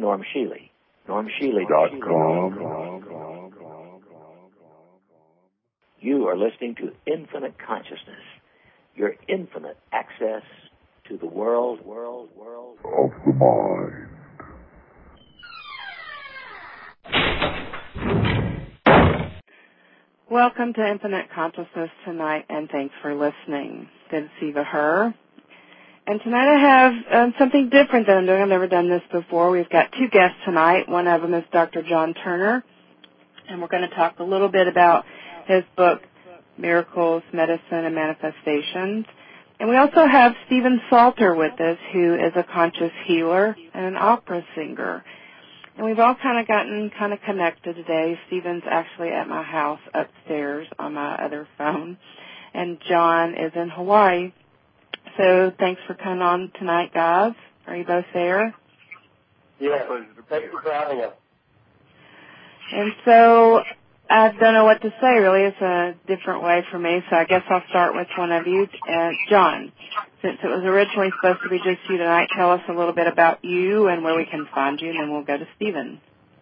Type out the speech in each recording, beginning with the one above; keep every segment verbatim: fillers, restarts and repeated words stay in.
Norm Shealy. Norm Shealy dot com. You are listening to Infinite Consciousness, your infinite access to the world, world, world of the mind. Welcome to Infinite Consciousness tonight, and thanks for listening. This is Eva Herr. And tonight I have um, something different that I'm doing. I've never done this before. We've got two guests tonight. One of them is Doctor John Turner, and we're going to talk a little bit about his book, Miracles, Medicine, and Manifestations. And we also have Stephen Salter with us, who is a conscious healer and an opera singer. And we've all kind of gotten kind of connected today. Stephen's actually at my house upstairs on my other phone, and John is in Hawaii. So thanks for coming on tonight, guys. Are you both there? Yeah, thank you for having us. And so I don't know what to say, really. It's a different way for me, so I guess I'll start with one of you. Uh, John, since it was originally supposed to be just you tonight, tell us a little bit about you and where we can find you, and then we'll go to Stephen.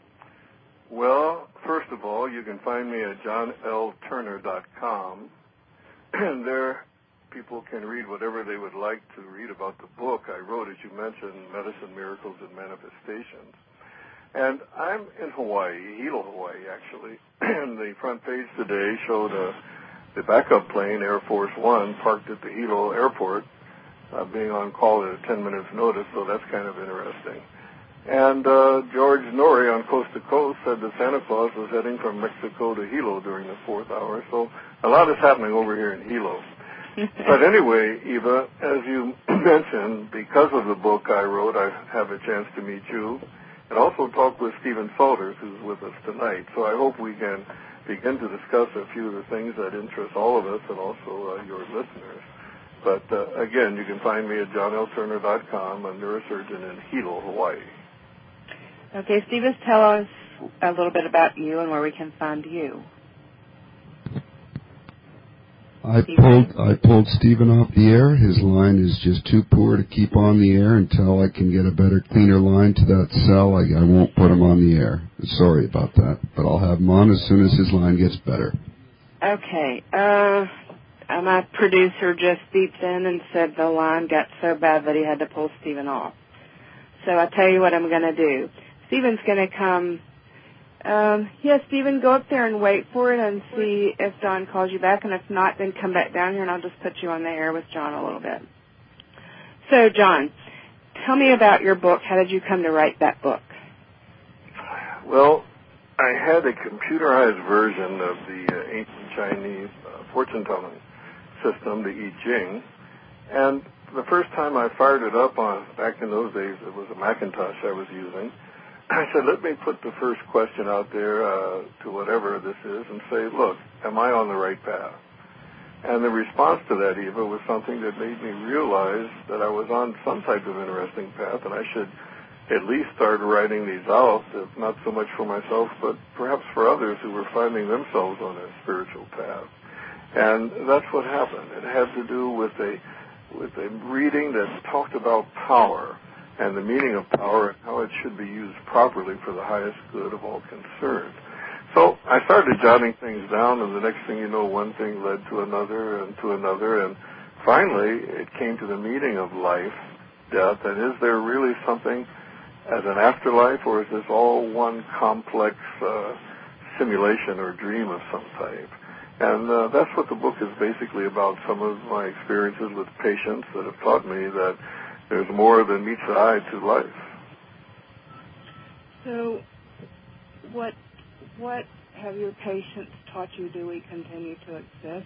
Well, first of all, you can find me at john l turner dot com, and there people can read whatever they would like to read about the book I wrote, as you mentioned, Medicine, Miracles, and Manifestations. And I'm in Hawaii, Hilo, Hawaii, actually. And the front page today showed uh, the backup plane, Air Force One, parked at the Hilo airport, uh, being on call at a ten minutes notice, so that's kind of interesting. And uh, George Norrie on Coast to Coast said that Santa Claus was heading from Mexico to Hilo during the fourth hour, so a lot is happening over here in Hilo. But anyway, Eva, as you mentioned, because of the book I wrote, I have a chance to meet you and also talk with Stephen Salters, who's with us tonight. So I hope we can begin to discuss a few of the things that interest all of us and also uh, your listeners. But uh, again, you can find me at john l turner dot com, a neurosurgeon in Hilo, Hawaii. Okay, Stephen, tell us a little bit about you and where we can find you. I pulled I pulled Stephen off the air. His line is just too poor to keep on the air. Until I can get a better, cleaner line to that cell, I, I won't put him on the air. Sorry about that, but I'll have him on as soon as his line gets better. Okay. Uh, my producer just beeped in and said the line got so bad that he had to pull Stephen off. So I tell you what I'm going to do. Stephen's going to come. Um, yeah, Stephen, go up there and wait for it and see if John calls you back, and if not, then come back down here, and I'll just put you on the air with John a little bit. So, John, tell me about your book. How did you come to write that book? Well, I had a computerized version of the uh, ancient Chinese uh, fortune-telling system, the I Ching, and the first time I fired it up on, back in those days, it was a Macintosh I was using. I said, let me put the first question out there uh, to whatever this is and say, look, am I on the right path? And the response to that, Eva, was something that made me realize that I was on some type of interesting path, and I should at least start writing these out, if not so much for myself, but perhaps for others who were finding themselves on a spiritual path. And that's what happened. It had to do with a, with a reading that talked about power, and the meaning of power and how it should be used properly for the highest good of all concerned. So I started jotting things down, and the next thing you know, one thing led to another and to another, and finally it came to the meaning of life, death, and is there really something as an afterlife, or is this all one complex uh, simulation or dream of some type? And uh, that's what the book is basically about, some of my experiences with patients that have taught me that there's more than meets the eye to life. So what what have your patients taught you? Do we continue to exist?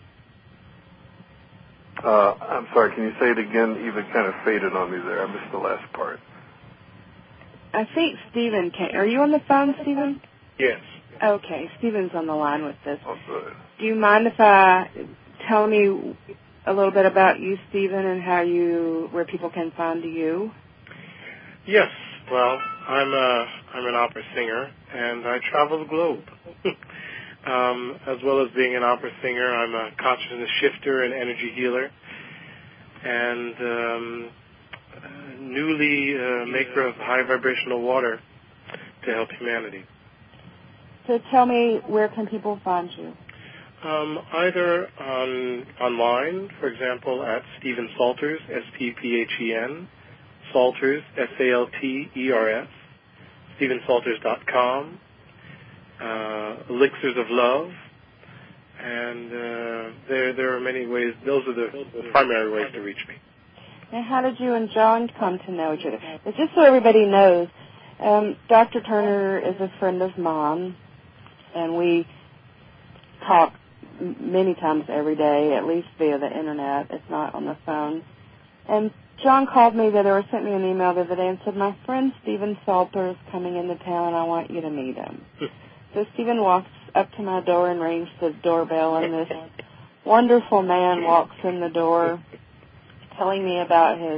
Uh, I'm sorry, can you say it again? Eva kind of faded on me there. I missed the last part. I think Stephen can. Are you on the phone, Stephen? Yes. Okay, Stephen's on the line with us. Oh, good. Do you mind if I tell me a little bit about you, Stephen, and how you, where people can find you? Yes. Well, I'm a I'm an opera singer, and I travel the globe. um, as well as being an opera singer, I'm a consciousness shifter and energy healer, and um, uh, newly uh, maker of high vibrational water to help humanity. So tell me, where can people find you? Um, either on online, for example, at Stephen Salters, S T P H E N, Salters, S A L T E R S, stephen salters dot com, uh, Elixirs of Love, and uh, there there are many ways. Those are the, the primary ways to reach me. And how did you and John come to know each other? But just so everybody knows, um, Doctor Turner is a friend of mine, and we talk many times every day, at least via the internet, if not on the phone. And John called me the other, or sent me an email the other day and said, my friend Stephen Salter is coming into town and I want you to meet him. So Stephen walks up to my door and rings the doorbell, and this wonderful man walks in the door telling me about his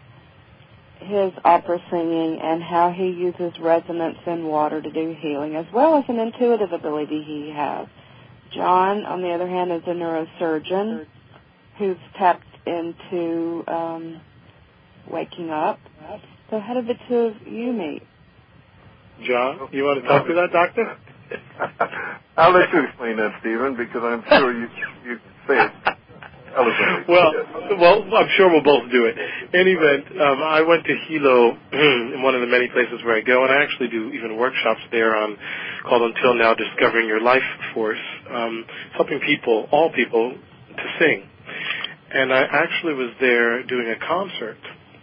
his opera singing and how he uses resonance in water to do healing, as well as an intuitive ability he has. John, on the other hand, is a neurosurgeon who's tapped into um, waking up. So how did the two of you meet? John, you want to talk to that, Doctor? I'll let you explain that, Stephen, because I'm sure you you can say it eloquently. Well, well, I'm sure we'll both do it. In any event, um, I went to Hilo, in one of the many places where I go, and I actually do even workshops there on called Until Now, Discovering Your Life Force, um, helping people, all people, to sing. And I actually was there doing a concert,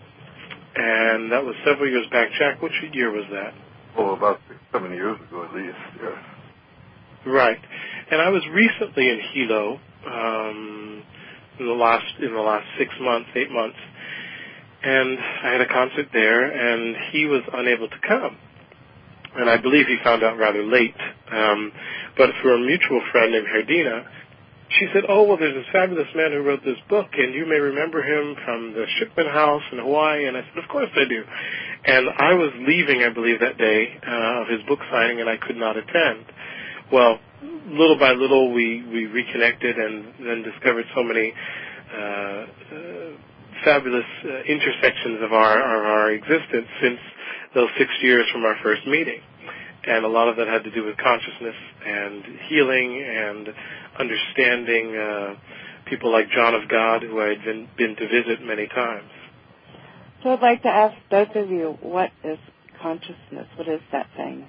and that was several years back. Jack, which year was that? Oh, about six, seven years ago at least, yes. Right. And I was recently in Hilo, um, in the last in the last six months, eight months, and I had a concert there, and he was unable to come. And I believe he found out rather late. Um, but through a mutual friend named Herdina, she said, oh, well, there's this fabulous man who wrote this book, and you may remember him from the Shipman House in Hawaii. And I said, of course I do. And I was leaving, I believe, that day uh, of his book signing, and I could not attend. Well, little by little, we, we reconnected and then discovered so many uh, uh, fabulous uh, intersections of our, of our existence since those six years from our first meeting. And a lot of that had to do with consciousness and healing and understanding uh, people like John of God, who I had been, been to visit many times. So I'd like to ask both of you, what is consciousness? What is that thing?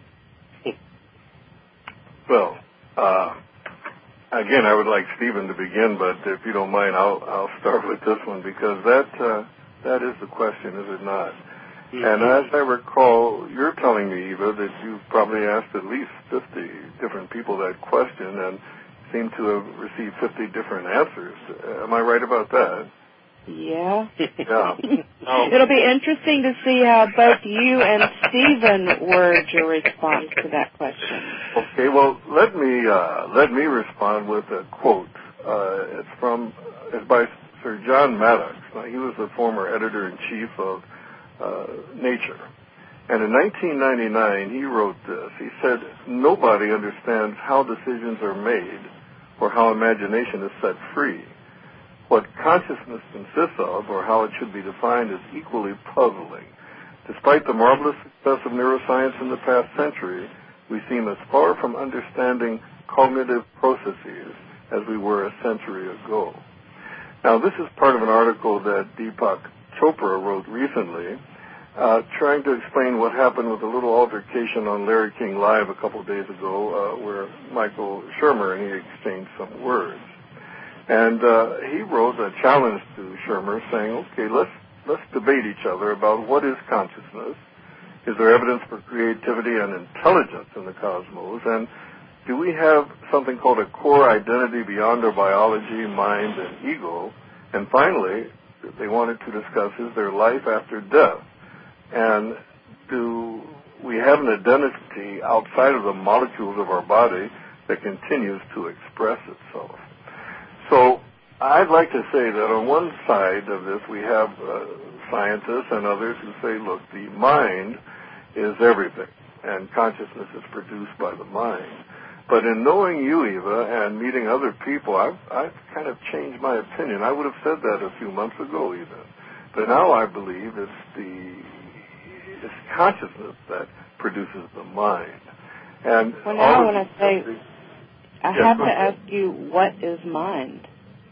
Well, uh, again, I would like Stephen to begin, but if you don't mind, I'll I'll start with this one, because that uh, that is the question, is it not? Mm-hmm. And as I recall, you're telling me, Eva, that you've probably asked at least fifty different people that question and seem to have received fifty different answers. Uh, am I right about that? Yeah. Yeah. Oh. It'll be interesting to see how both you and Stephen word your response to that question. Okay, well, let me uh, let me respond with a quote. Uh, it's from it's by Sir John Maddox. Now, he was the former editor-in-chief of uh, Nature. And in nineteen ninety-nine, he wrote this. He said, nobody understands how decisions are made or how imagination is set free. What consciousness consists of, or how it should be defined, is equally puzzling. Despite the marvelous success of neuroscience in the past century, we seem as far from understanding cognitive processes as we were a century ago. Now, this is part of an article that Deepak Chopra wrote recently, uh, trying to explain what happened with a little altercation on Larry King Live a couple of days ago, uh, where Michael Shermer and he exchanged some words. And uh, he wrote a challenge to Shermer saying, okay, let's let's debate each other about what is consciousness. Is there evidence for creativity and intelligence in the cosmos? And do we have something called a core identity beyond our biology, mind, and ego? And finally, they wanted to discuss, is there life after death? And do we have an identity outside of the molecules of our body that continues to express itself? So I'd like to say that on one side of this we have uh, scientists and others who say, look, the mind is everything, and consciousness is produced by the mind. But in knowing you, Eva, and meeting other people, I've, I've kind of changed my opinion. I would have said that a few months ago even. But now I believe it's the it's consciousness that produces the mind. And well, now I want to say, I yeah, have to ask you, what is mind?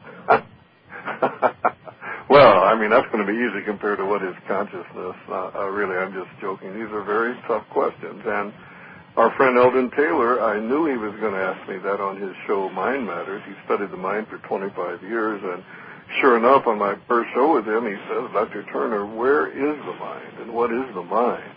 Well, I mean, that's going to be easy compared to what is consciousness. Uh, uh, really, I'm just joking. These are very tough questions. And our friend Eldon Taylor, I knew he was going to ask me that on his show, Mind Matters. He studied the mind for twenty-five years, and sure enough, on my first show with him, he says, Doctor Turner, where is the mind, and what is the mind?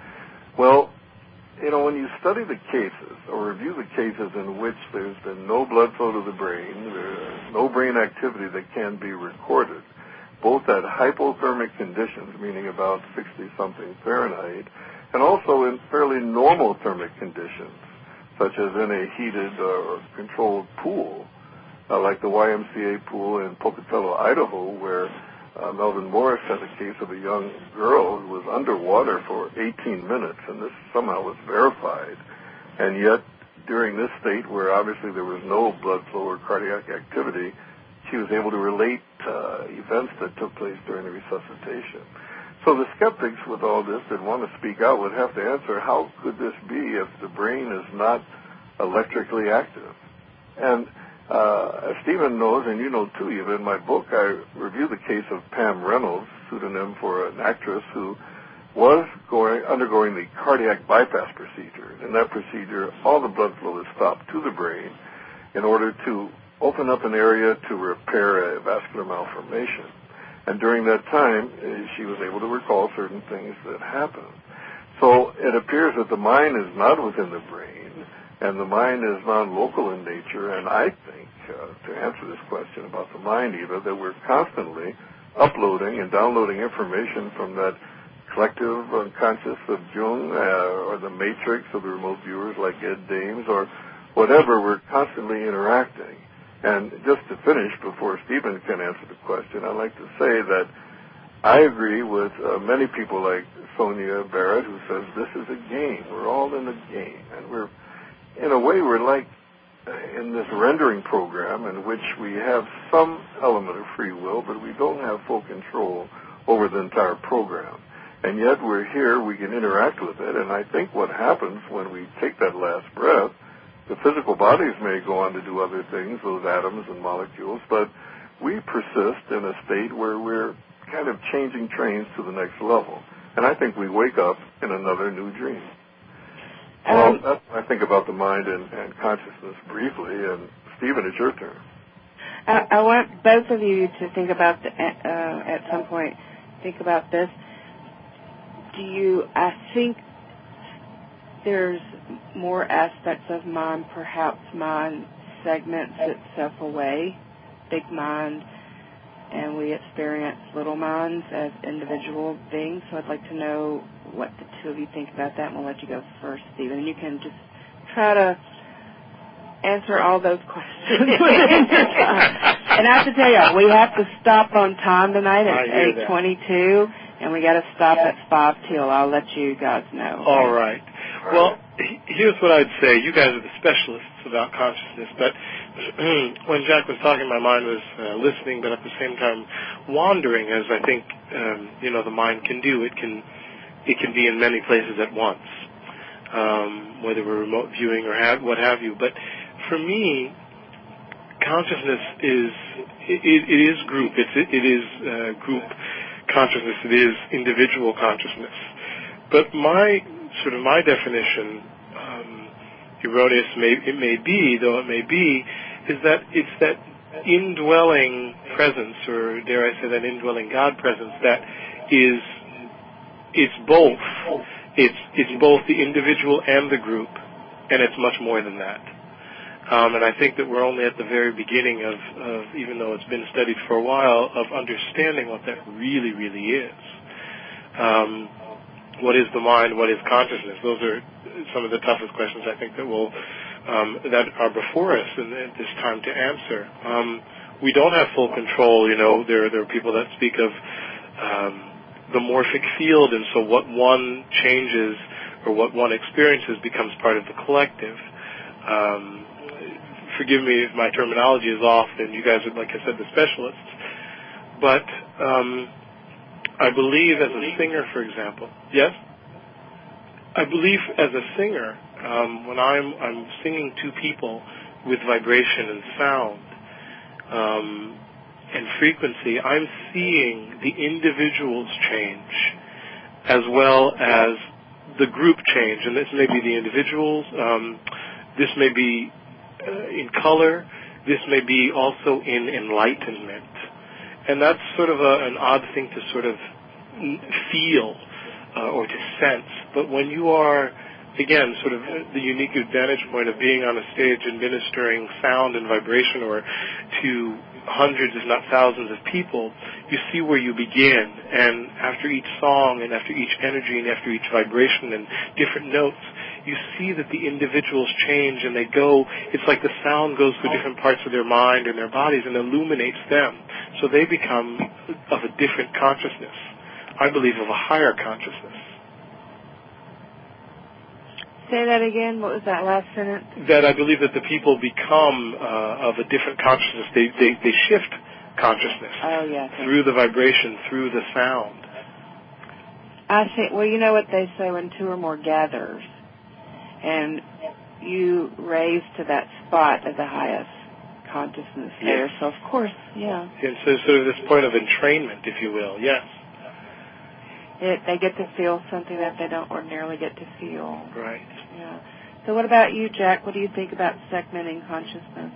Well, you know, when you study the cases or review the cases in which there's been no blood flow to the brain, there's no brain activity that can be recorded, both at hypothermic conditions, meaning about sixty-something Fahrenheit, and also in fairly normal thermic conditions, such as in a heated or controlled pool, uh, like the Y M C A pool in Pocatello, Idaho, where uh, Melvin Morris had a case of a young girl who was underwater for eighteen minutes, and this somehow was verified. And yet, during this state, where obviously there was no blood flow or cardiac activity, she was able to relate uh, events that took place during the resuscitation. So the skeptics with all this that want to speak out would have to answer, how could this be if the brain is not electrically active? And uh, as Stephen knows, and you know too, Eva, in my book I review the case of Pam Reynolds, pseudonym for an actress who was going, undergoing the cardiac bypass procedure. In that procedure, all the blood flow is stopped to the brain in order to open up an area to repair a vascular malformation. And during that time, she was able to recall certain things that happened. So it appears that the mind is not within the brain, and the mind is non-local in nature. And I think, uh, to answer this question about the mind, Eva, that we're constantly uploading and downloading information from that collective unconscious of Jung, uh, or the matrix of the remote viewers like Ed Dames, or whatever. We're constantly interacting. And just to finish, before Stephen can answer the question, I'd like to say that I agree with uh, many people like Sonia Barrett, who says this is a game. We're all in a game. And we're, in a way, we're like uh, in this rendering program in which we have some element of free will, but we don't have full control over the entire program. And yet we're here, we can interact with it. And I think what happens when we take that last breath, the physical bodies may go on to do other things, those atoms and molecules, but we persist in a state where we're kind of changing trains to the next level. And I think we wake up in another new dream. Um, well, that's what I think about the mind and, and consciousness briefly. And Stephen, it's your turn. I, I want both of you to think about, the, uh, at some point, think about this. Do you, I think, there's more aspects of mind, perhaps mind segments itself away, big mind, and we experience little minds as individual beings. So I'd like to know what the two of you think about that, and we'll let you go first, Stephen. And you can just try to answer all those questions within your time. And I have to tell you, we have to stop on time tonight at eight twenty-two, and we got to stop at five till. I'll let you guys know. All right. Well, here's what I'd say. You guys are the specialists about consciousness, but when Jack was talking, my mind was uh, listening, but at the same time wandering, as I think um, you know the mind can do. It can it can be in many places at once, um, whether we're remote viewing or have, what have you. But for me, consciousness is it, it is group. It's, it, it is uh, group consciousness. It is individual consciousness. But my sort of my definition, um, erroneous may, it may be, though it may be, is that it's that indwelling presence, or dare I say that indwelling God presence, that is, it's both. It's it's both the individual and the group, and it's much more than that. Um, and I think that we're only at the very beginning of, of, even though it's been studied for a while, of understanding what that really, really is. Um, what is the mind? What is consciousness? Those are some of the toughest questions I think that will um, that are before us in, at this time to answer. Um, we don't have full control. You know, there there are people that speak of um, the morphic field, and so what one changes or what one experiences becomes part of the collective. Um, forgive me if my terminology is off, and you guys are, like I said, the specialists. But um, I believe as a singer, for example. Yes? I believe as a singer, um, when I'm I'm singing to people with vibration and sound um, and frequency, I'm seeing the individuals change as well as the group change. And this may be the individuals. Um, this may be uh, in color. This may be also in enlightenment. And that's sort of a, an odd thing to sort of feel uh, or to sense. But when you are, again, sort of the unique vantage point of being on a stage and ministering sound and vibration or to hundreds, if not thousands of people, you see where you begin. And after each song and after each energy and after each vibration and different notes, you see that the individuals change and they go, it's like the sound goes through different parts of their mind and their bodies and illuminates them. So they become of a different consciousness. I believe of a higher consciousness. Say that again. What was that last sentence? That I believe that the people become uh, of a different consciousness. They, they, they shift consciousness oh, yeah, through the vibration, through the sound. I think, well, you know what they say, when two or more gathers, and you raise to that spot of the highest consciousness there. Yes. So, of course, yeah. And so sort of this point of entrainment, if you will, yes. It, they get to feel something that they don't ordinarily get to feel. Right. Yeah. So what about you, Jack? What do you think about segmenting consciousness?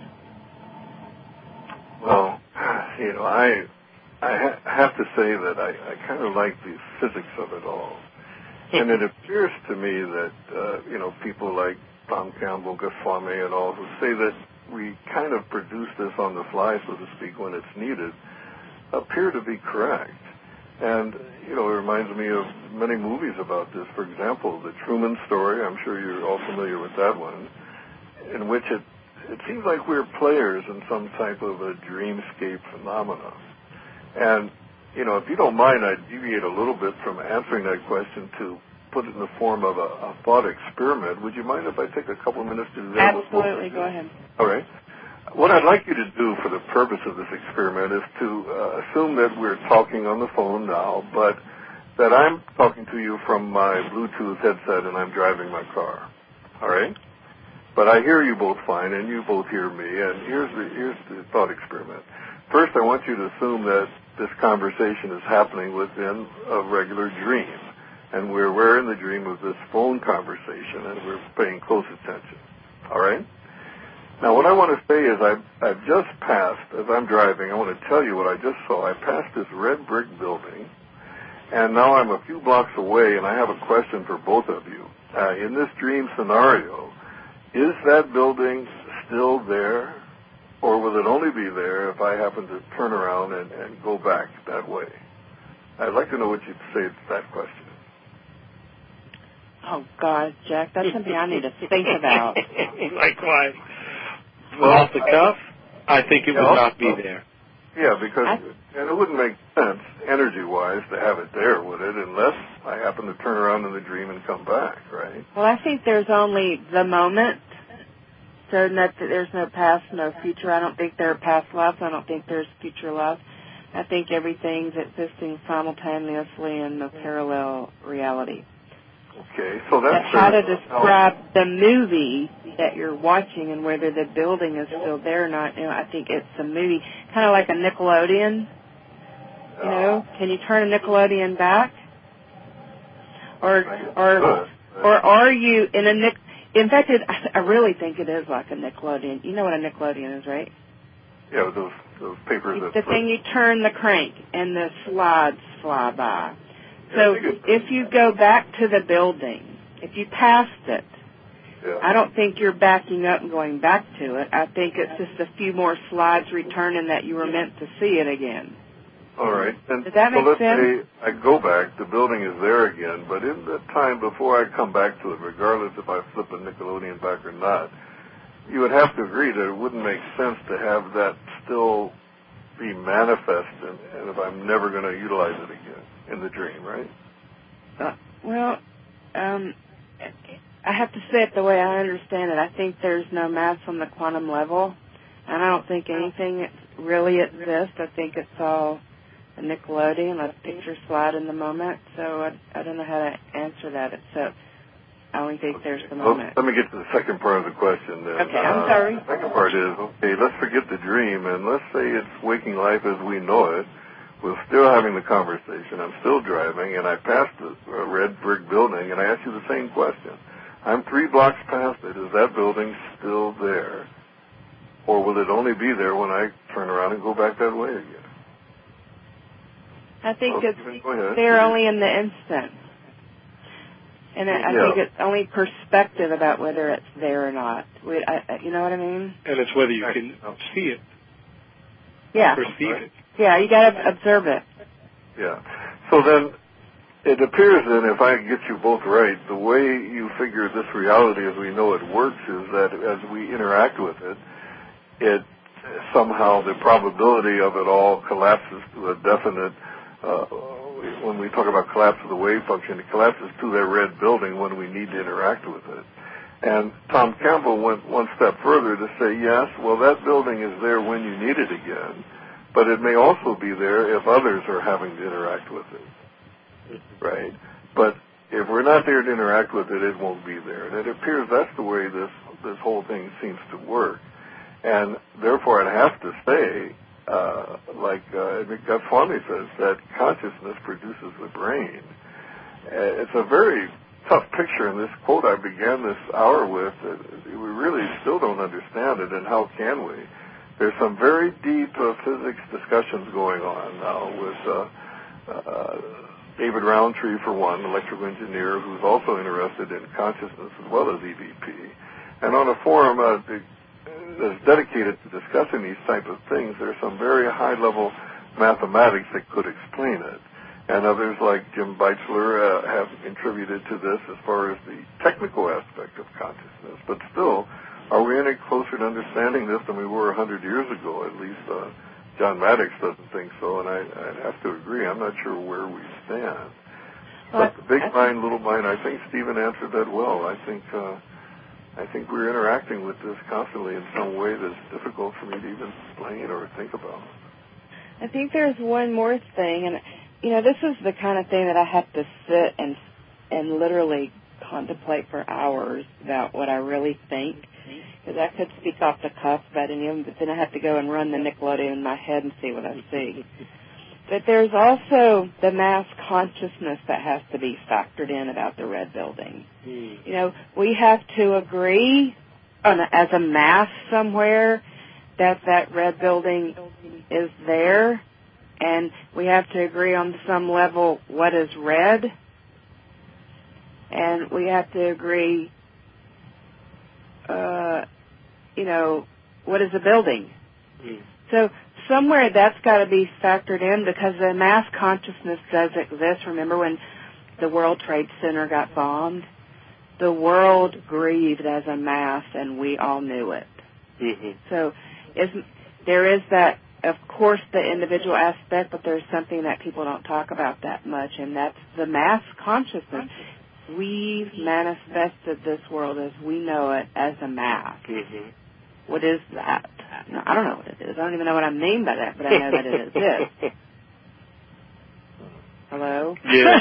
Well, you know, I I ha- have to say that I, I kind of like the physics of it all. And it appears to me that, uh, you know, people like Tom Campbell, Goswami, and all who say that we kind of produce this on the fly, so to speak, when it's needed, appear to be correct. And, you know, it reminds me of many movies about this. For example, The Truman Story, I'm sure you're all familiar with that one, in which it, it seems like we're players in some type of a dreamscape phenomenon. And, you know, if you don't mind, I'd deviate a little bit from answering that question to put it in the form of a, a thought experiment. Would you mind if I take a couple of minutes to do that? Absolutely. Go ahead. All right. What I'd like you to do for the purpose of this experiment is to uh, assume that we're talking on the phone now, but that I'm talking to you from my Bluetooth headset and I'm driving my car. All right? But I hear you both fine, and you both hear me, and here's the, here's the thought experiment. First, I want you to assume that this conversation is happening within a regular dream, and we're, we're in the dream of this phone conversation, and we're paying close attention. All right? Now, what I want to say is I've, I've just passed, as I'm driving, I want to tell you what I just saw. I passed this red brick building, and now I'm a few blocks away, and I have a question for both of you. Uh, in this dream scenario, is that building still there, or will it only be there if I happen to turn around and, and go back that way? I'd like to know what you'd say to that question. Oh, God, Jack, that's something I need to think about. Likewise. Well, off the cuff, I think it would yeah, not be there. Yeah, because I, and it wouldn't make sense, energy-wise, to have it there, would it, unless I happen to turn around in the dream and come back, right? Well, I think there's only the moment, so that there's no past, no future. I don't think there are past lives. I don't think there's future lives. I think everything's existing simultaneously in the parallel reality. Okay, so that's How to describe the movie that you're watching and whether the building is still there or not, you know, I think it's a movie, kind of like a Nickelodeon. You know, can you turn a Nickelodeon back? Or, or, or are you in a Nick? In fact, it, I really think it is like a Nickelodeon. You know what a Nickelodeon is, right? Yeah, those those papers. It's the thing you turn the crank and the slides fly by. So if you go back to the building, if you passed it, yeah. I don't think you're backing up and going back to it. I think it's just a few more slides returning that you were meant to see it again. All right. And Does that make so let's sense? say I go back, the building is there again, but in the time before I come back to it, regardless if I flip a Nickelodeon back or not, you would have to agree that it wouldn't make sense to have that still be manifest and, and if I'm never going to utilize it again in the dream, right? Uh, well, um, I have to say it the way I understand it. I think there's no mass on the quantum level, and I don't think anything really exists. I think it's all a Nickelodeon, a picture slide in the moment. So I, I don't know how to answer that except I only think there's the Well, moment. let me get to the second part of the question then. Okay, I'm uh, sorry. The second part is, okay, let's forget the dream, and let's say it's waking life as we know it. We're still having the conversation. I'm still driving, and I passed a red brick building, and I asked you the same question. I'm three blocks past it. Is that building still there? Or will it only be there when I turn around and go back that way again? I think well, it's there only in the instant. And I, I yeah. think it's only perspective about whether it's there or not. We, I, you know what I mean? And it's whether you can see it. Yeah. Perceive right. it. Yeah, you got to observe it. Yeah. So then, it appears then, if I get you both right, the way you figure this reality as we know it works is that as we interact with it, it somehow the probability of it all collapses to a definite, uh, when we talk about collapse of the wave function, it collapses to that red building when we need to interact with it. And Tom Campbell went one step further to say, yes, well, that building is there when you need it again, but it may also be there if others are having to interact with it, right? But if we're not there to interact with it, it won't be there. And it appears that's the way this, this whole thing seems to work. And therefore, it has to say, uh, like uh, Goswami says, that consciousness produces the brain. Uh, it's a very tough picture, and this quote I began this hour with, uh, we really still don't understand it, and how can we? There's some very deep uh, physics discussions going on now with uh, uh, David Roundtree, for one, electrical engineer, who's also interested in consciousness as well as E V P. And on a forum uh, that's dedicated to discussing these type of things, there's some very high-level mathematics that could explain it. And others like Jim Beitzler uh, have contributed to this as far as the technical aspect of consciousness. But still, are we any closer to understanding this than we were one hundred years ago? At least uh, John Maddox doesn't think so, and I, I'd have to agree. I'm not sure where we stand. Well, but the big mind, little mind, I think Stephen answered that well. I think uh, I think we're interacting with this constantly in some way that's difficult for me to even explain or think about. I think there's one more thing, and you know, this is the kind of thing that I have to sit and and literally contemplate for hours about what I really think, because I could speak off the cuff about any of them, but then I have to go and run the Nickelodeon in my head and see what I see. But there's also the mass consciousness that has to be factored in about the red building. Mm. You know, we have to agree on a, as a mass somewhere that that red building is there, and we have to agree on some level what is red, and we have to agree, uh, you know, what is a building. Mm. So somewhere that's got to be factored in, because the mass consciousness does exist. Remember when the World Trade Center got bombed? The world grieved as a mass, and we all knew it. Mm-hmm. So is, there is that, of course, the individual aspect, but there's something that people don't talk about that much, and that's the mass consciousness. We've manifested this world as we know it as a mass. Mm-hmm. What is that? No, I don't know what it is. I don't even know what I mean by that, but I know that it exists. Hello? Yeah.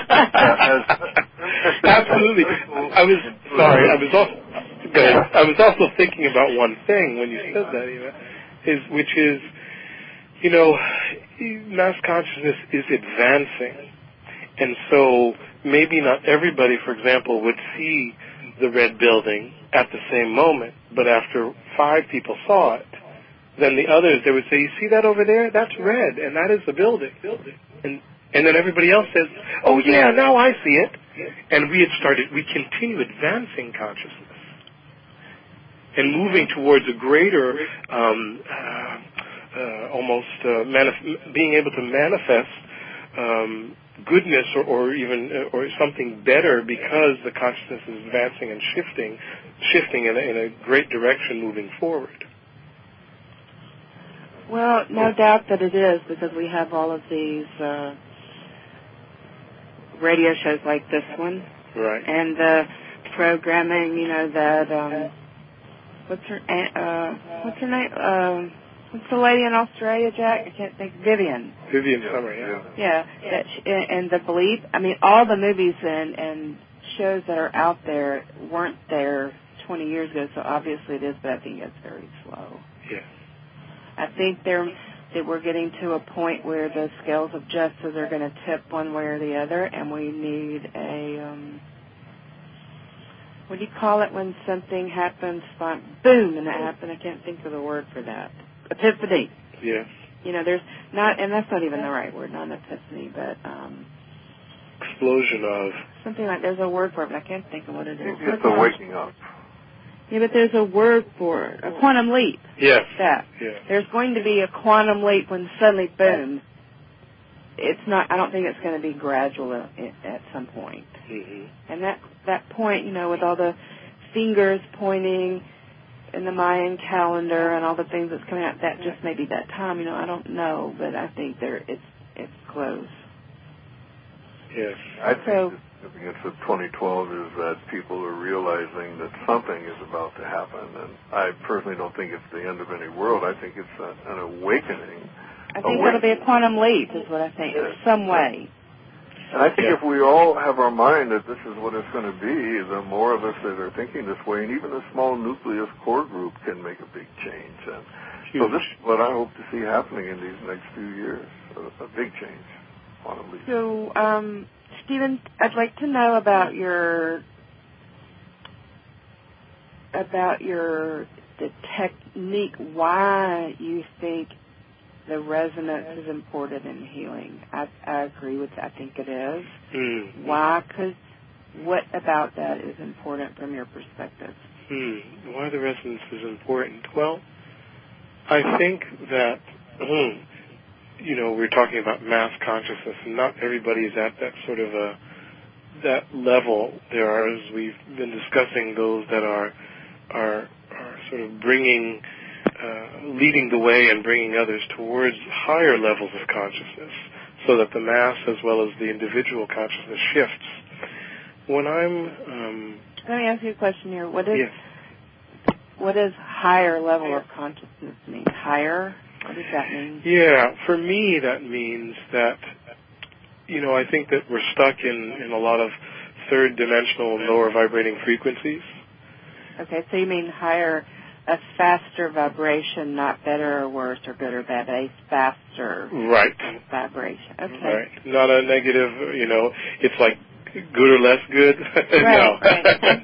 Absolutely. I was sorry. I was also good. I was also thinking about one thing when you said that, Eva, is which is, you know, mass consciousness is advancing, and so maybe not everybody, for example, would see the red building at the same moment, but after five people saw it, then the others, they would say, you see that over there? That's red, and that is the building. And and then everybody else says, oh, yeah, now I see it. And we had started, we continue advancing consciousness and moving towards a greater, um, uh, uh, almost uh, manif- being able to manifest um, goodness or, or even uh, or something better, because the consciousness is advancing and shifting, shifting in a, in a great direction moving forward. Well, no doubt that it is, because we have all of these uh, radio shows like this one, right? And the programming, you know, that um, what's her uh, what's her name? Um, what's the lady in Australia, Jack? I can't think. Vivian. Vivian Summer, yeah. Yeah, that she, and the Bleep. I mean, all the movies and and shows that are out there weren't there twenty years ago, so obviously it is, but I think it's very slow. Yeah. I think they're, that we're getting to a point where the scales of justice are going to tip one way or the other, and we need a, um, what do you call it when something happens, like, boom, and it happened? I can't think of the word for that. Epiphany. Yeah. You know, there's not, and that's not even the right word, not an epiphany, but um, explosion of something like, there's a word for it, but I can't think of what it is. It's a waking up. Yeah, but there's a word for it, a quantum leap. Yes. That. Yeah. There's going to be a quantum leap when suddenly, boom. It's not, I don't think it's going to be gradual at, at some point. Mm-hmm. And that, that point, you know, with all the fingers pointing in the Mayan calendar and all the things that's coming out, that just may be that time, you know, I don't know, but I think there it's it's close. Yes. I think so, the significance of twenty twelve is that people are realizing that something is about to happen, and I personally don't think it's the end of any world. I think it's a, an awakening. I think it'll be a quantum leap is what I think, in some way. And I think yeah. if we all have our mind that this is what it's going to be, the more of us that are thinking this way, and even a small nucleus core group can make a big change. And so this is what I hope to see happening in these next few years, a, a big change. Quantum leap. So, um, Stephen, I'd like to know about your about your the technique, why you think the resonance is important in healing. I, I agree with that. I think it is. Mm. Why? Because what about that is important from your perspective? Hmm. Why the resonance is important? Well, I think that, mm, you know, we're talking about mass consciousness, and not everybody is at that sort of a that level. There are, as we've been discussing, those that are are, are sort of bringing. Uh, leading the way and bringing others towards higher levels of consciousness so that the mass as well as the individual consciousness shifts. When I'm... Um, Let me ask you a question here. What is, yeah. what does higher level of consciousness mean? Higher? What does that mean? Yeah, for me that means that, you know, I think that we're stuck in, in a lot of third dimensional and lower vibrating frequencies. Okay, so you mean higher... a faster vibration, not better or worse or good or bad, a faster right. vibration. Okay. Right. Not a negative, you know, it's like good or less good. Right, no. right.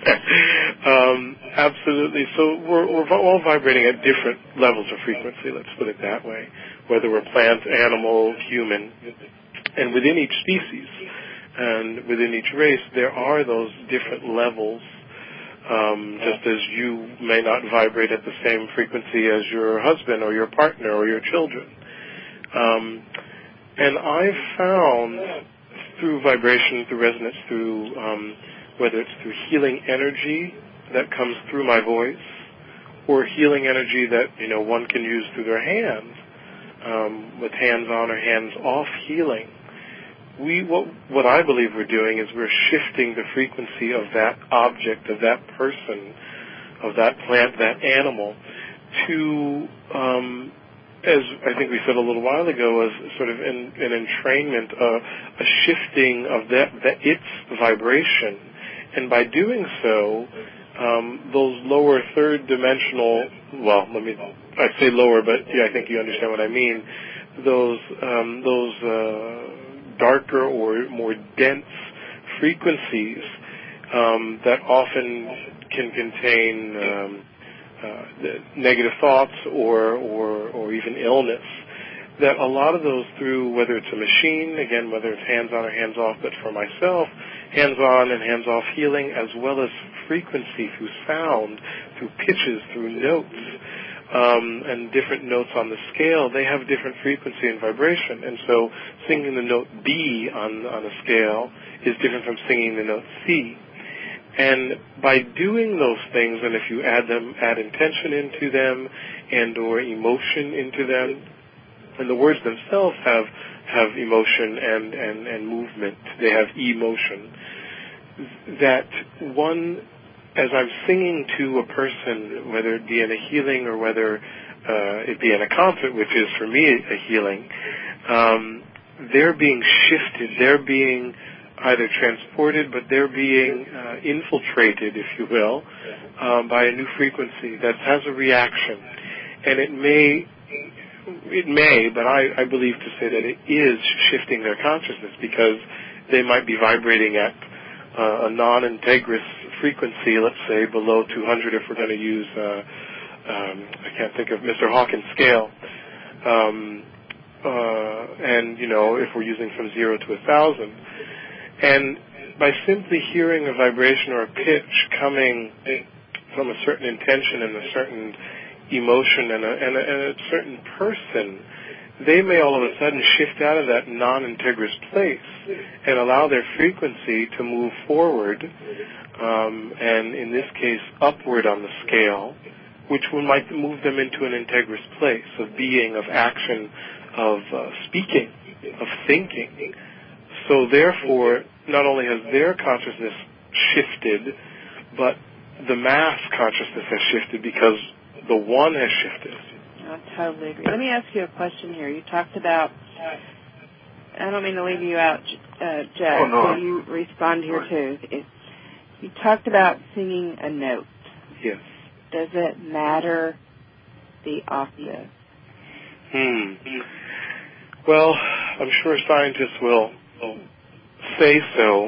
um, absolutely. So we're, we're all vibrating at different levels of frequency, let's put it that way, whether we're plant, animal, human. And within each species and within each race, there are those different levels. Um, just as you may not vibrate at the same frequency as your husband or your partner or your children. Um, and I've found through vibration, through resonance, through um, whether it's through healing energy that comes through my voice or healing energy that, you know, one can use through their hands, um, with hands-on or hands-off healing. We what what I believe we're doing is we're shifting the frequency of that object, of that person, of that plant, that animal, to, um, as I think we said a little while ago, as sort of an, an entrainment, uh, a shifting of that, that its vibration, and by doing so, um, those lower third dimensional, well, let me I say lower, but yeah, I think you understand what I mean. Those um, those. Uh, darker or more dense frequencies um, that often can contain um, uh, negative thoughts or, or or even illness, that a lot of those through, whether it's a machine, again, whether it's hands-on or hands-off, but for myself, hands-on and hands-off healing, as well as frequency through sound, through pitches, through notes, Um, and different notes on the scale, they have different frequency and vibration. And so singing the note B on, on a scale is different from singing the note C. And by doing those things, and if you add them, add intention into them and or emotion into them, and the words themselves have have emotion and, and, and movement, they have emotion, that one... as I'm singing to a person, whether it be in a healing or whether uh, it be in a concert, which is for me a healing, um, they're being shifted, they're being either transported, but they're being uh, infiltrated, if you will, um, by a new frequency that has a reaction. And it may, it may, but I, I believe to say that it is shifting their consciousness, because they might be vibrating at uh, a non-integrous frequency, let's say below two hundred, if we're going to use, uh, um, I can't think of Mister Hawkins' scale. Um, uh, and, you know, if we're using from zero to a thousand. And by simply hearing a vibration or a pitch coming from a certain intention and a certain emotion and a, and a, and a certain person, they may all of a sudden shift out of that non-integrous place and allow their frequency to move forward, um, and in this case upward on the scale, which will, might move them into an integrous place of being, of action, of uh, speaking, of thinking. So therefore, not only has their consciousness shifted, but the mass consciousness has shifted, because the one has shifted. I totally agree. Let me ask you a question here. You talked about, I don't mean to leave you out, uh, Jack, oh, no. so you respond here too. It, you talked about singing a note. Yes. Does it matter the octave? Hmm. Well, I'm sure scientists will say so.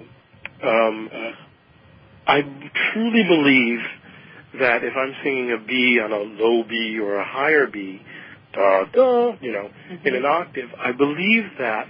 Um, I truly believe that if I'm singing a B on a low B or a higher B, da da, you know, mm-hmm. in an octave, I believe that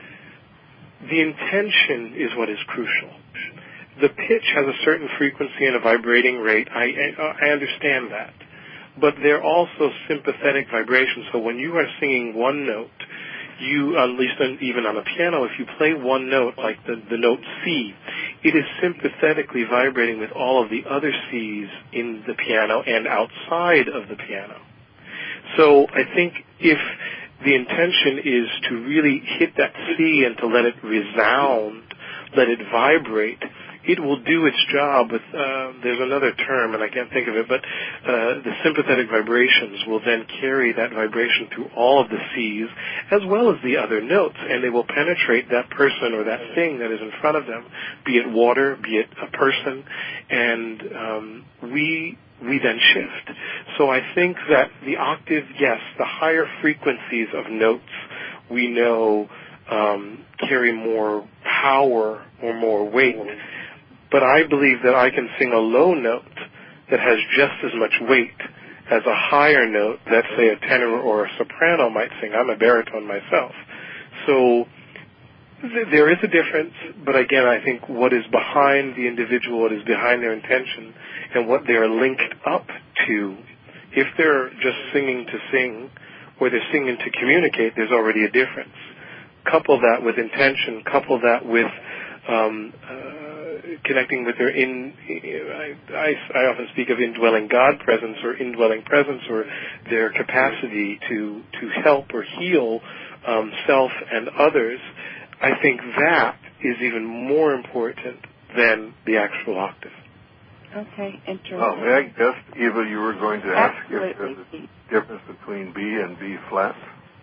the intention is what is crucial. The pitch has a certain frequency and a vibrating rate. I, I understand that. But they're also sympathetic vibrations. So when you are singing one note, you, at least even on a piano, if you play one note, like the, the note C, it is sympathetically vibrating with all of the other C's in the piano and outside of the piano. So I think if the intention is to really hit that C and to let it resound, let it vibrate, it will do its job with, uh, there's another term, and I can't think of it, but uh, the sympathetic vibrations will then carry that vibration through all of the C's as well as the other notes, and they will penetrate that person or that thing that is in front of them, be it water, be it a person, and um, we we then shift. So I think that the octave, yes, the higher frequencies of notes we know um, carry more power or more weight. But I believe that I can sing a low note that has just as much weight as a higher note that, say, a tenor or a soprano might sing. I'm a baritone myself. So th- there is a difference, but again, I think what is behind the individual, what is behind their intention, and what they are linked up to, if they're just singing to sing or they're singing to communicate, there's already a difference. Couple that with intention, couple that with um, uh, connecting with their in, I, I, I often speak of indwelling God presence or indwelling presence, or their capacity to, to help or heal um, self and others. I think that is even more important than the actual octave. Okay, interesting. Oh, may I guess, Eva, you were going to ask Absolutely. if there's a difference between B and B flat?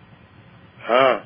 Ah.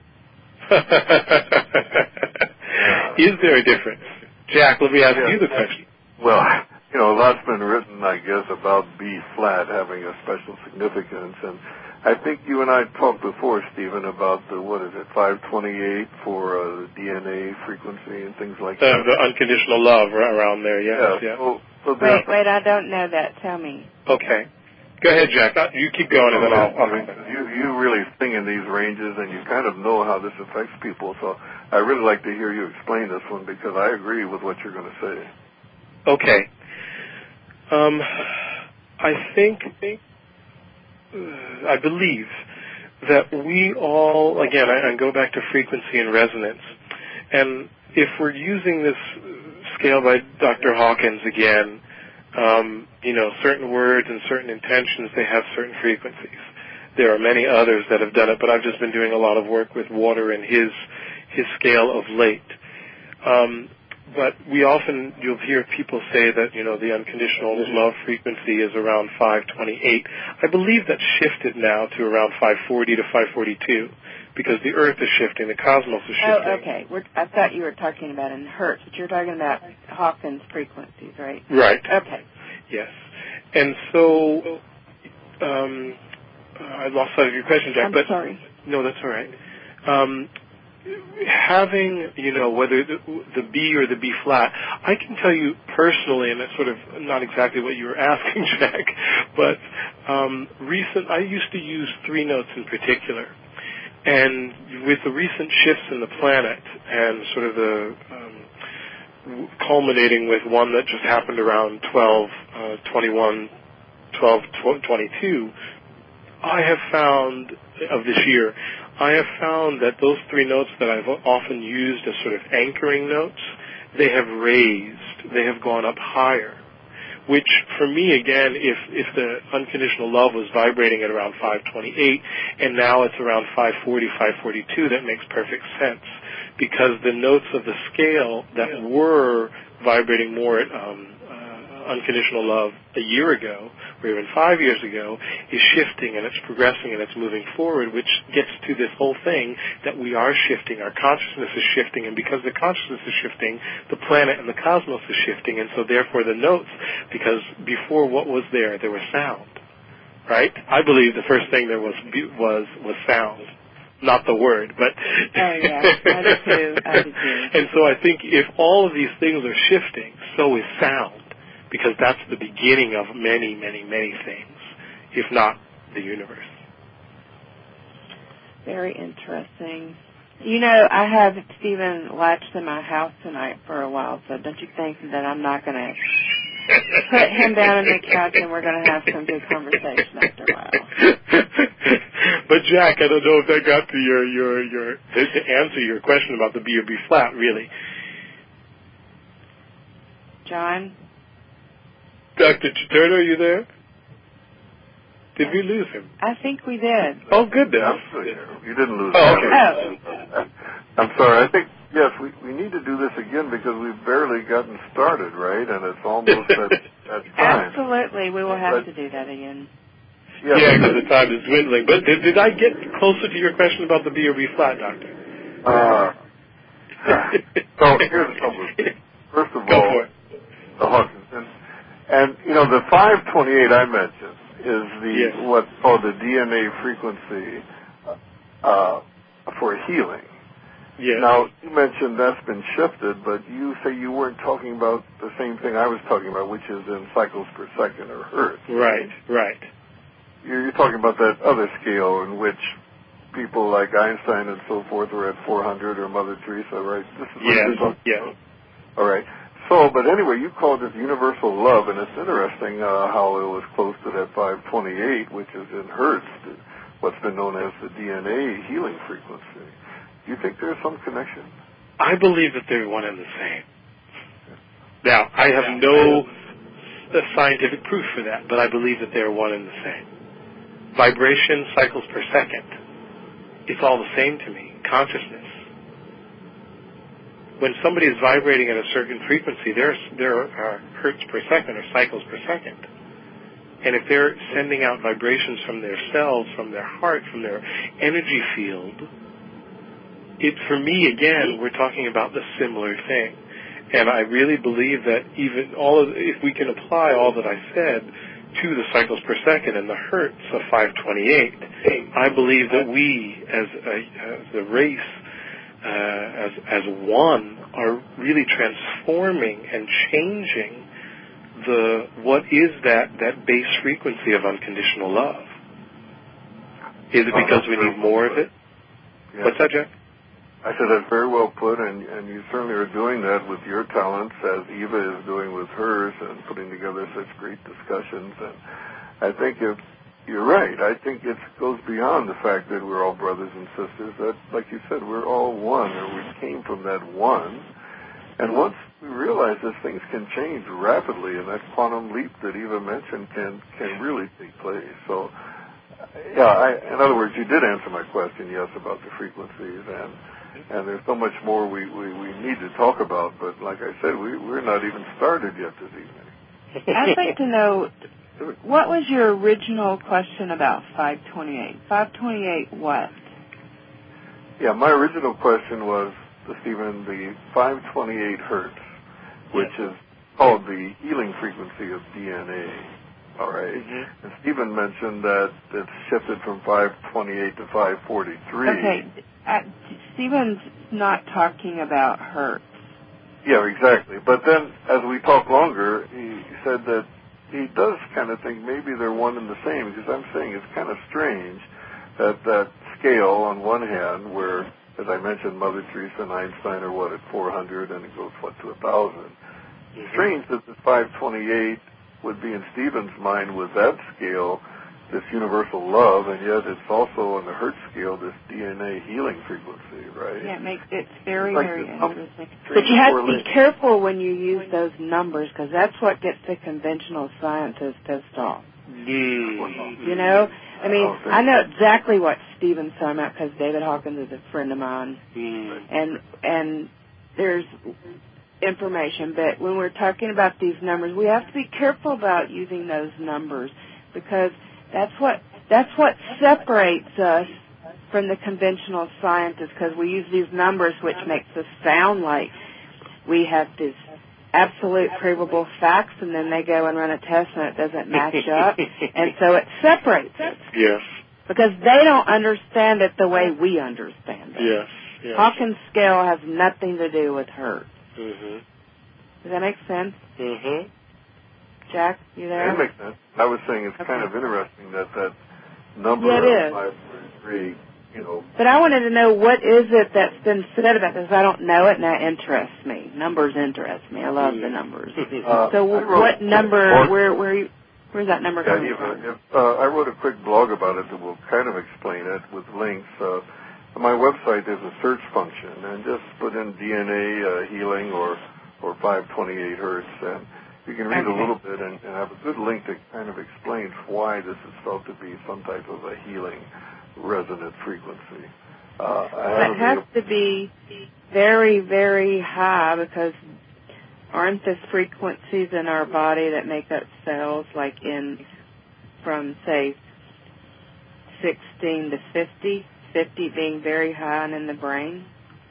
Is there a difference? Jack, let me ask yeah. you the question. Well, you know, a lot's been written, I guess, about B flat having a special significance, and I think you and I talked before, Stephen, about the, what is it, five twenty-eight for uh, D N A frequency and things like the, that. The unconditional love around there, yes. Yeah. Yeah. So, so wait, wait, I don't know that. Tell me. Okay. Go ahead, Jack. You keep going, and then I'll... I mean, you, you really sing in these ranges, and you kind of know how this affects people, so I really like to hear you explain this one, because I agree with what you're going to say. Okay. Um, I think, uh, I believe that we all, again, I, I go back to frequency and resonance, and if we're using this scale by Doctor Hawkins again, um, you know, certain words and certain intentions, they have certain frequencies. There are many others that have done it, but I've just been doing a lot of work with water and his his scale of late. Um, but we often, you'll hear people say that, you know, the unconditional love frequency is around five twenty-eight. I believe that's shifted now to around five forty to five forty-two. because the Earth is shifting, the cosmos is shifting. Oh, okay. We're, I thought you were talking about in hertz, but you're talking about Hawkins frequencies, right? Right. Okay. Yes. And so, um, I lost sight of your question, Jack. I'm but sorry. No, that's all right. Um, having, you know, whether the, the B or the B flat, I can tell you personally, and that's sort of not exactly what you were asking, Jack, but um, recent, I used to use three notes in particular. And with the recent shifts in the planet and sort of the um, culminating with one that just happened around twelve twenty-one, twelve twenty-two, I have found, of this year, I have found that those three notes that I've often used as sort of anchoring notes, they have raised, they have gone up higher, which for me, again, if, if the unconditional love was vibrating at around five twenty-eight and now it's around five forty, five forty-two, that makes perfect sense, because the notes of the scale that were vibrating more at um, unconditional love a year ago, or even five years ago, is shifting and it's progressing and it's moving forward, which gets to this whole thing that we are shifting, our consciousness is shifting, and because the consciousness is shifting, the planet and the cosmos is shifting, and so therefore the notes, because before what was there? There was sound, right? I believe the first thing there was was was sound. Not the word, but... Oh, yeah, I do too, I do too. And so I think if all of these things are shifting, so is sound, because that's the beginning of many, many, many things, if not the universe. Very interesting. You know, I have Stephen latched in my house tonight for a while, so don't you think that I'm not going to put him down on the couch and we're going to have some good conversation after a while? But Jack, I don't know if that got to your, your, your, to, to answer your question about the B or B flat, really. John? Doctor Turner, are you there? Did we lose him? I think we did. Oh, good then. I'm still here. You didn't lose oh, him. Okay. Oh. I'm sorry. I think, yes, we, we need to do this again because we've barely gotten started, right? And it's almost at, at time. Absolutely. We will have but, to do that again. Yeah, yeah, because the time is dwindling. But did, did I get closer to your question about the B or B flat, Doctor? Uh, so here's the trouble. First of Go all, for it. the Hawkins. And, and, you know, the five twenty-eight I mentioned is the yes. what's called the D N A frequency uh, for healing. Yes. Now, you mentioned that's been shifted, but you say you weren't talking about the same thing I was talking about, which is in cycles per second or hertz. Right, right. You're, you're talking about that other scale in which people like Einstein and so forth are at four hundred, or Mother Teresa, right? This is what yes, you're talking yes. about. All right. So, but anyway, you called it universal love, and it's interesting uh, how it was close to that five twenty-eight, which is in hertz, what's been known as the D N A healing frequency. Do you think there's some connection? I believe that they're one and the same. Now, I have no scientific proof for that, but I believe that they're one and the same. Vibration, cycles per second, it's all the same to me. Consciousness. When somebody is vibrating at a certain frequency, there are hertz per second or cycles per second. And if they're sending out vibrations from their cells, from their heart, from their energy field, it, for me, again, we're talking about the similar thing. And I really believe that even all of, if we can apply all that I said to the cycles per second and the hertz of five twenty-eight, I believe that we, as a, as a race, uh, as as one, are really transforming and changing the what is that that base frequency of unconditional love. Is it because we need more of it? Yeah. What's that, Jack? I said that's very well put, and, and you certainly are doing that with your talents, as Eva is doing with hers, and putting together such great discussions. And I think if you're right, I think it goes beyond the fact that we're all brothers and sisters. That, like you said, we're all one, and we came from that one. And once we realize that things can change rapidly, and that quantum leap that Eva mentioned can can really take place. So, yeah, I, in other words, you did answer my question, yes, about the frequencies, and and there's so much more we, we, we need to talk about, but like I said, we, we're not even started yet this evening. I'd like to know, what was your original question about five twenty-eight? five twenty-eight what? yeah, my original question was, Stephen, the five twenty-eight hertz, which yes. is called the healing frequency of D N A. All right. Mm-hmm. And Stephen mentioned that it's shifted from five twenty-eight to five forty-three. Okay. Uh, Stephen's not talking about hertz. Yeah, exactly. But then, as we talk longer, he said that he does kind of think maybe they're one and the same, because I'm saying it's kind of strange that that scale on one hand, where, as I mentioned, Mother Teresa and Einstein are, what, at four hundred, and it goes, what, to one thousand. Mm-hmm. Strange that the five twenty-eight would be in Stephen's mind with that scale, this universal love, and yet it's also on the Hertz scale, this D N A healing frequency, right? Yeah, it makes it's very, like very um, interesting. But you have to be careful when you use those numbers, because that's what gets the conventional scientists pissed off. Mm. You know? I mean, oh, I know exactly what Stephen's talking about, because David Hawkins is a friend of mine. Mm. And, and there's information, but when we're talking about these numbers, we have to be careful about using those numbers, because that's what that's what separates us from the conventional scientists, because we use these numbers, which makes us sound like we have this absolute provable facts, and then they go and run a test and it doesn't match up, and so it separates us. Yes. Because they don't understand it the way we understand it. Yes. Yes. Hawkins scale has nothing to do with her. Mm-hmm. Does that make sense? Mm-hmm. Jack, you there? Yeah, it makes sense. I was saying it's okay. Kind of interesting that that number yeah, of five forty-three, you know. But I wanted to know what is it that's been said about this. I don't know it, and that interests me. Numbers interest me. I love the numbers. Uh, so what number, where where you, where's that number yeah, coming if, from? If, uh, I wrote a quick blog about it that will kind of explain it with links. Uh, on my website, there's a search function, and just put in D N A uh, healing or, or five twenty-eight hertz, and you can read okay. a little bit and, and have a good link that kind of explains why this is felt to be some type of a healing resonant frequency. Uh, that has to be very, very high, because aren't the frequencies in our body that make up cells like in from, say, sixteen to fifty, fifty being very high and in the brain?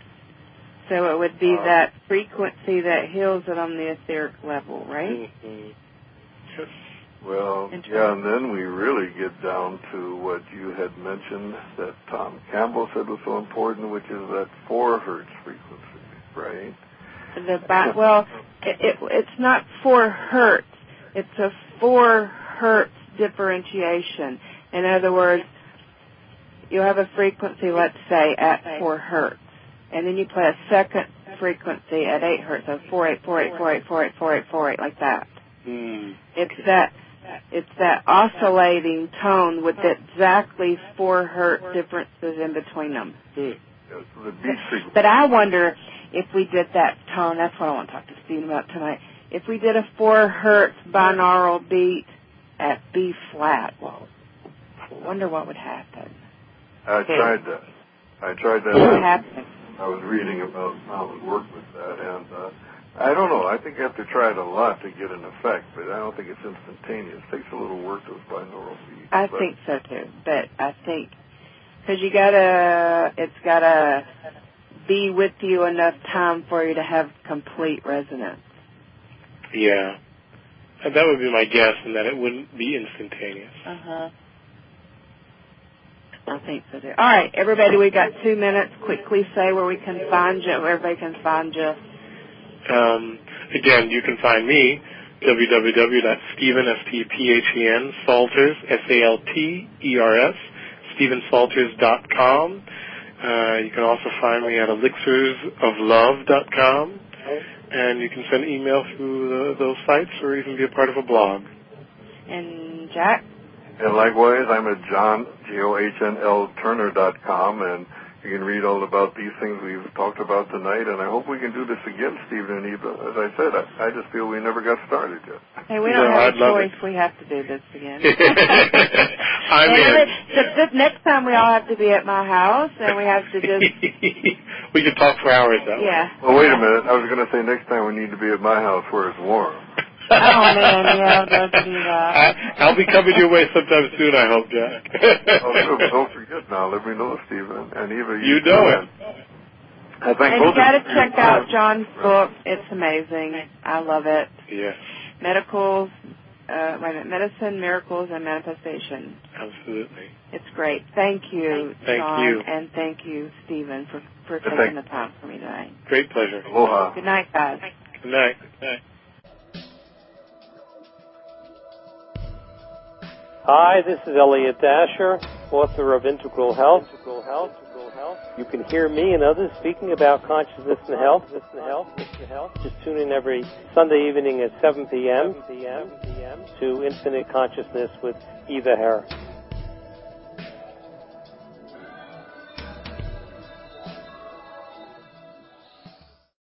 So it would be uh, that frequency that heals it on the etheric level, right? Mm-hmm. Well, yeah, and then we really get down to what you had mentioned that Tom Campbell said was so important, which is that four hertz frequency, right? The bi- well, it, it, it's not four hertz. It's a four hertz differentiation. In other words, you have a frequency, let's say, at four hertz. And then you play a second frequency at eight hertz, so four eight four eight four eight four eight four eight four eight, like that. Mm. It's that it's that oscillating tone with exactly four hertz differences in between them. Mm. But I wonder if we did that tone. That's what I want to talk to Stephen about tonight. If we did a four hertz binaural beat at B flat, well, I wonder what would happen. I tried that. I tried that. What happened? I was reading about how it worked with that, and uh, I don't know. I think you have to try it a lot to get an effect, but I don't think it's instantaneous. It takes a little work to binaural beat. I but think so too, but I think because you gotta, it's gotta be with you enough time for you to have complete resonance. Yeah, and that would be my guess, and that it wouldn't be instantaneous. Uh huh. I think so too. All right, everybody, we got two minutes. Quickly say where we can find you, where everybody can find you. Um, again, you can find me, w w w dot stephen, S T P H E N, Salters, S A L T E R S, stephen salters dot com. Uh, you can also find me at elixirs of love dot com, and you can send email through the, those sites or even be a part of a blog. And Jack? And likewise, I'm at John, J O H N L Turner dot com, and you can read all about these things we've talked about tonight, and I hope we can do this again, Stephen and Eva. As I said, I, I just feel we never got started yet. Hey, we don't no, have I'd a choice. We have to do this again. I'm in. The, the next time we all have to be at my house, and we have to just... we could talk for hours, though. Yeah. Well, wait a minute. I was going to say next time we need to be at my house where it's warm. Oh, man, yeah, don't do that. I, I'll be coming your way sometime soon, I hope, Jack. oh, don't forget now. Let me know, Stephen. And Eva, you, you know it. I think and you got to check out John's book. It's amazing. I love it. Yes. Medicals, uh, wait a minute, Medicine, Miracles, and Manifestation. Absolutely. It's great. Thank you, thank John, you. and thank you, Stephen, for, for taking thank the time for me tonight. Great pleasure. Aloha. Good night, guys. Good night. Good night. Hi, this is Elliot Dasher, author of Integral Health. You can hear me and others speaking about consciousness and health. Just tune in every Sunday evening at seven p.m. to Infinite Consciousness with Eva Hare.